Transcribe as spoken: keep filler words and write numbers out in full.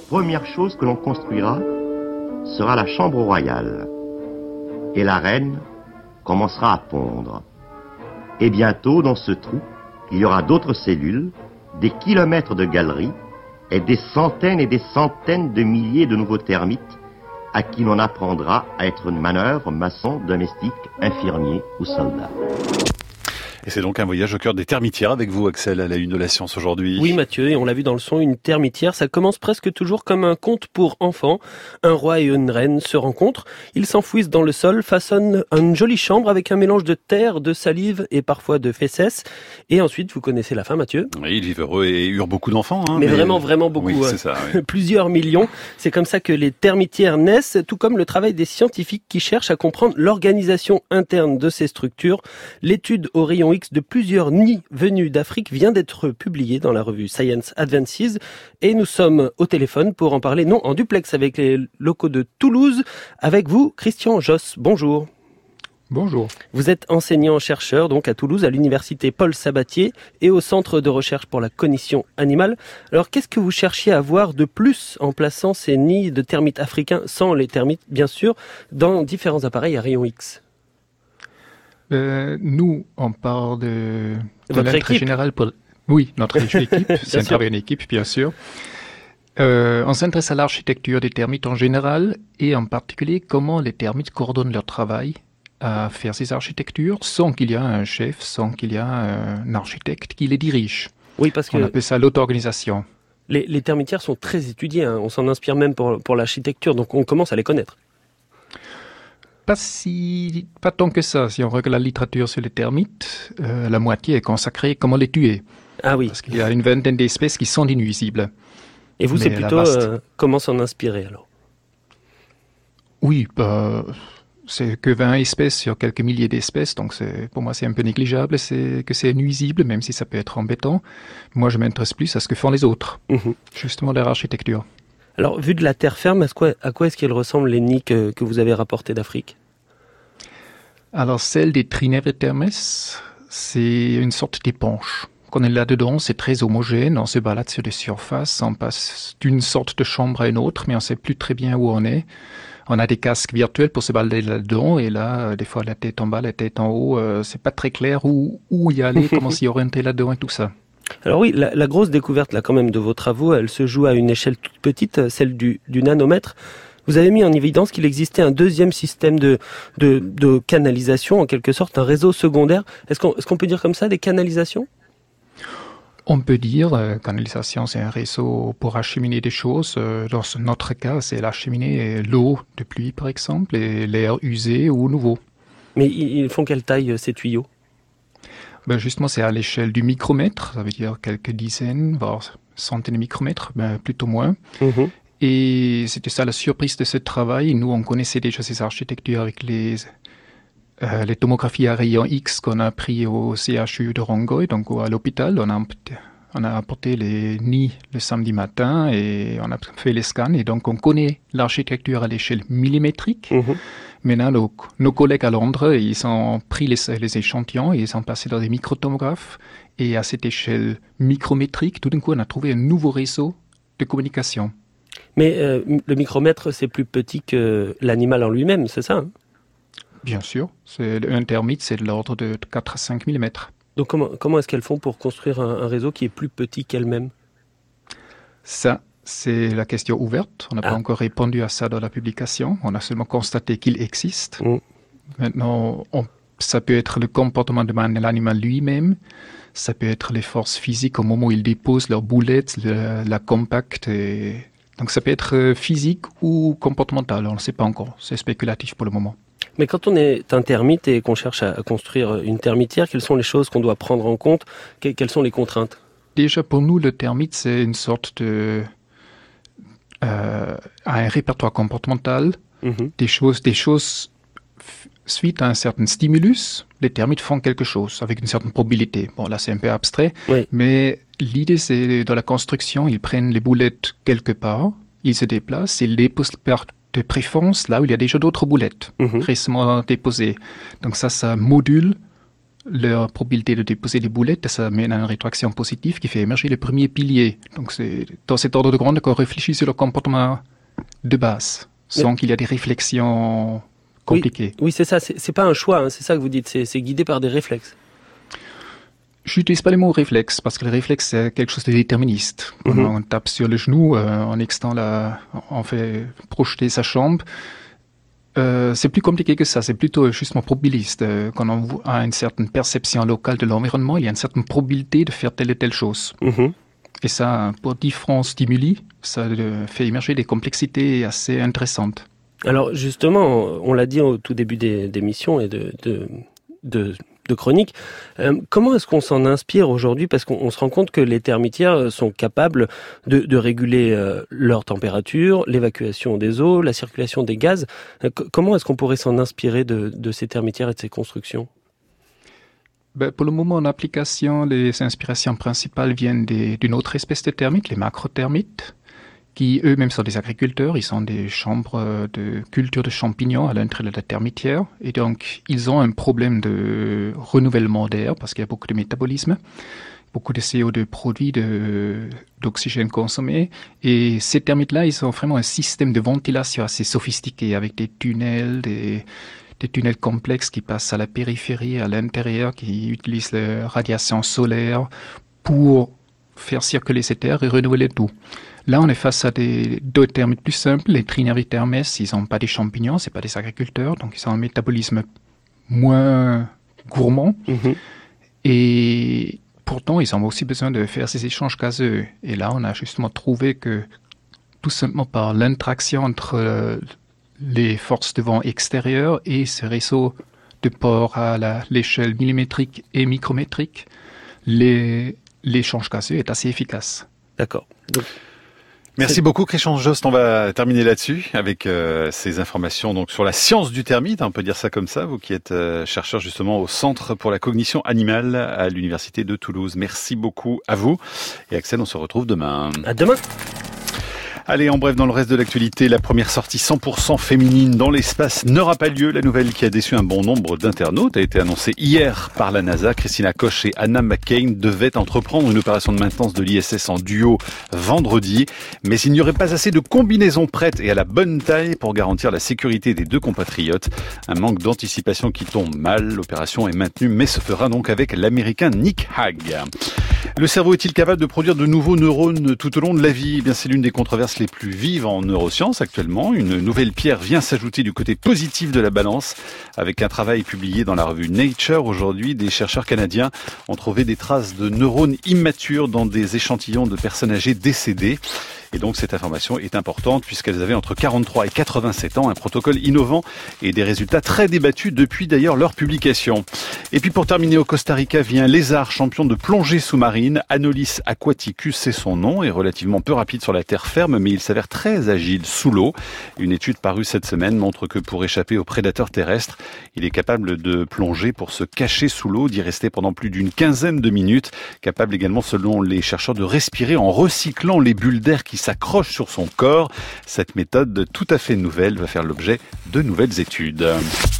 première chose que l'on construira sera la chambre royale. Et la reine commencera à pondre. Et bientôt, dans ce trou, il y aura d'autres cellules, des kilomètres de galeries et des centaines et des centaines de milliers de nouveaux termites à qui l'on apprendra à être manœuvre, maçon, domestique, infirmier ou soldat. Et c'est donc un voyage au cœur des termitières avec vous, Axel, à la une de la science aujourd'hui. Oui, Mathieu, et on l'a vu dans le son, une termitière, ça commence presque toujours comme un conte pour enfants. Un roi et une reine se rencontrent, ils s'enfouissent dans le sol, façonnent une jolie chambre avec un mélange de terre, de salive et parfois de fesses. Et ensuite, vous connaissez la fin, Mathieu. Oui, ils vivent heureux et eurent beaucoup d'enfants. Hein, mais, mais vraiment, euh... vraiment beaucoup. Oui, c'est ça, oui. Plusieurs millions. C'est comme ça que les termitières naissent, tout comme le travail des scientifiques qui cherchent à comprendre l'organisation interne de ces structures. L'étude au rayon X de plusieurs nids venus d'Afrique vient d'être publiée dans la revue Science Advances et nous sommes au téléphone pour en parler, non en duplex avec les locaux de Toulouse. Avec vous, Christian Josse, bonjour. Bonjour. Vous êtes enseignant-chercheur donc à Toulouse, à l'université Paul Sabatier et au Centre de recherche pour la cognition animale. Alors qu'est-ce que vous cherchiez à voir de plus en plaçant ces nids de termites africains, sans les termites bien sûr, dans différents appareils à rayon X ? Euh, nous, on parle de, de Votre l'intérêt équipe. général pour... Oui, notre équipe, c'est un travail en équipe, bien sûr. Euh, on s'intéresse à l'architecture des termites en général et en particulier comment les termites coordonnent leur travail à faire ces architectures sans qu'il y ait un chef, sans qu'il y ait un architecte qui les dirige. Oui, parce que on appelle ça l'auto-organisation. Les, les termitières sont très étudiées, hein. On s'en inspire même pour, pour l'architecture, donc on commence à les connaître. Pas si, pas tant que ça. Si on regarde la littérature sur les termites, euh, la moitié est consacrée à comment les tuer. Ah oui. Parce qu'il y a une vingtaine d'espèces qui sont inuisibles. Et vous, Mais c'est plutôt euh, comment s'en inspirer alors ? Oui, bah, c'est que vingt espèces sur quelques milliers d'espèces, donc c'est, pour moi c'est un peu négligeable, c'est que c'est nuisible, même si ça peut être embêtant. Moi, je m'intéresse plus à ce que font les autres, mmh. justement leur architecture. Alors, vu de la terre ferme, à quoi, à quoi est-ce qu'elles ressemblent les nids que, que vous avez rapportés d'Afrique ? Alors, celle des Trineretermes, c'est une sorte d'éponge. Quand on est là-dedans, c'est très homogène, on se balade sur des surfaces, on passe d'une sorte de chambre à une autre, mais on ne sait plus très bien où on est. On a des casques virtuels pour se balader là-dedans, et là, des fois, la tête en bas, la tête en haut, euh, c'est pas très clair où, où y aller, comment s'y orienter là-dedans et tout ça. Alors oui, la, la grosse découverte là quand même de vos travaux, elle se joue à une échelle toute petite, celle du, du nanomètre. Vous avez mis en évidence qu'il existait un deuxième système de, de, de canalisation, en quelque sorte, un réseau secondaire. Est-ce qu'on, est-ce qu'on peut dire comme ça, des canalisations ? On peut dire, euh, canalisation, c'est un réseau pour acheminer des choses. Euh, dans notre cas, c'est l'acheminer l'eau de pluie, par exemple, et l'air usé ou nouveau. Mais ils font quelle taille, ces tuyaux ? Ben justement, c'est à l'échelle du micromètre, ça veut dire quelques dizaines, voire centaines de micromètres, ben plutôt moins. Mmh. Et c'était ça la surprise de ce travail. Nous, on connaissait déjà ces architectures avec les, euh, les tomographies à rayon X qu'on a appris au C H U de Rongoy, donc à l'hôpital. On a, on a apporté les nids le samedi matin et on a fait les scans. Et donc, on connaît l'architecture à l'échelle millimétrique. Mmh. Maintenant, nos, nos collègues à Londres, ils ont pris les, les échantillons et ils sont passés dans des microtomographes. Et à cette échelle micrométrique, tout d'un coup, on a trouvé un nouveau réseau de communication. Mais euh, le micromètre, c'est plus petit que l'animal en lui-même, c'est ça hein ? Bien sûr. C'est, un termite, c'est de l'ordre de quatre à cinq millimètres. Donc comment, comment est-ce qu'elles font pour construire un, un réseau qui est plus petit qu'elles-mêmes ? Ça, c'est la question ouverte. On n'a ah. pas encore répondu à ça dans la publication. On a seulement constaté qu'il existe. Mmh. Maintenant, on, ça peut être le comportement de l'animal lui-même. Ça peut être les forces physiques au moment où ils déposent leurs boulettes, le, la compacte. Et... Donc ça peut être physique ou comportemental. On ne sait pas encore. C'est spéculatif pour le moment. Mais quand on est un termite et qu'on cherche à construire une termitière, quelles sont les choses qu'on doit prendre en compte ? Quelles sont les contraintes ? Déjà, pour nous, le termite, c'est une sorte de... Euh, un répertoire comportemental, mm-hmm. des choses, des choses f- suite à un certain stimulus, les termites font quelque chose avec une certaine probabilité. Bon, là, c'est un peu abstrait, oui. Mais l'idée, c'est dans la construction, ils prennent les boulettes quelque part, ils se déplacent, ils les déposent par de préférence là où il y a déjà d'autres boulettes mm-hmm. récemment déposées. Donc ça, ça module leur probabilité de déposer des boulettes, ça mène à une rétroaction positive qui fait émerger le premier pilier. Donc c'est dans cet ordre de grandeur qu'on réfléchit sur le comportement de base, sans Mais... qu'il y ait des réflexions compliquées. Oui, oui c'est ça, c'est, c'est pas un choix, hein, c'est ça que vous dites, c'est, c'est guidé par des réflexes. Je n'utilise pas le mot réflexe, parce que le réflexe, c'est quelque chose de déterministe. Mm-hmm. On tape sur le genou, euh, en extend la, on fait projeter sa jambe. Euh, c'est plus compliqué que ça, c'est plutôt justement probabiliste. Euh, quand on a une certaine perception locale de l'environnement, il y a une certaine probabilité de faire telle et telle chose. Mm-hmm. Et ça, pour différents stimuli, ça fait émerger des complexités assez intéressantes. Alors justement, on l'a dit au tout début des, des missions et de... de, de... de chronique. Euh, comment est-ce qu'on s'en inspire aujourd'hui? Parce qu'on on se rend compte que les termitières sont capables de, de réguler euh, leur température, l'évacuation des eaux, la circulation des gaz. Euh, c- comment est-ce qu'on pourrait s'en inspirer de, de ces termitières et de ces constructions? Ben, pour le moment, en application, les inspirations principales viennent des, d'une autre espèce de termites, les macrothermites, qui eux-mêmes sont des agriculteurs, ils sont des chambres de culture de champignons à l'intérieur de la termitière, et donc ils ont un problème de renouvellement d'air parce qu'il y a beaucoup de métabolisme, beaucoup de C O deux produits, de, d'oxygène consommé, et ces termites-là, ils ont vraiment un système de ventilation assez sophistiqué avec des tunnels, des, des tunnels complexes qui passent à la périphérie, à l'intérieur, qui utilisent la radiation solaire pour faire circuler cet air et renouveler tout. Là, on est face à des, d'autres termites plus simples. Les Trinavitermes, ils n'ont pas des champignons, c'est pas des agriculteurs, donc ils ont un métabolisme moins gourmand. Mm-hmm. Et pourtant, ils ont aussi besoin de faire ces échanges gazeux. Et là, on a justement trouvé que, tout simplement par l'interaction entre euh, les forces de vent extérieures et ce réseau de pores à la, l'échelle millimétrique et micrométrique, les, l'échange gazeux est assez efficace. D'accord. Donc... Merci beaucoup Christian Jost, on va terminer là-dessus avec euh, ces informations donc sur la science du termite, on peut dire ça comme ça, vous qui êtes euh, chercheur justement au Centre pour la cognition animale à l'Université de Toulouse. Merci beaucoup à vous et Axel, on se retrouve demain. À demain. Allez, en bref, dans le reste de l'actualité, la première sortie cent pour cent féminine dans l'espace n'aura pas lieu. La nouvelle qui a déçu un bon nombre d'internautes a été annoncée hier par la NASA. Christina Koch et Anna McCain devaient entreprendre une opération de maintenance de l'I S S en duo vendredi. Mais il n'y aurait pas assez de combinaisons prêtes et à la bonne taille pour garantir la sécurité des deux compatriotes. Un manque d'anticipation qui tombe mal. L'opération est maintenue, mais se fera donc avec l'Américain Nick Hague. Le cerveau est-il capable de produire de nouveaux neurones tout au long de la vie? Eh bien, c'est l'une des controverses les plus vives en neurosciences actuellement. Une nouvelle pierre vient s'ajouter du côté positif de la balance. Avec un travail publié dans la revue Nature aujourd'hui, des chercheurs canadiens ont trouvé des traces de neurones immatures dans des échantillons de personnes âgées décédées. Et donc cette information est importante puisqu'elles avaient entre quarante-trois et quatre-vingt-sept ans, un protocole innovant et des résultats très débattus depuis d'ailleurs leur publication. Et puis pour terminer, au Costa Rica vit un lézard champion de plongée sous-marine. Anolis aquaticus, c'est son nom, est relativement peu rapide sur la terre ferme, mais il s'avère très agile sous l'eau. Une étude parue cette semaine montre que pour échapper aux prédateurs terrestres, il est capable de plonger pour se cacher sous l'eau, d'y rester pendant plus d'une quinzaine de minutes. Capable également, selon les chercheurs, de respirer en recyclant les bulles d'air qui s'accroche sur son corps. Cette méthode tout à fait nouvelle va faire l'objet de nouvelles études.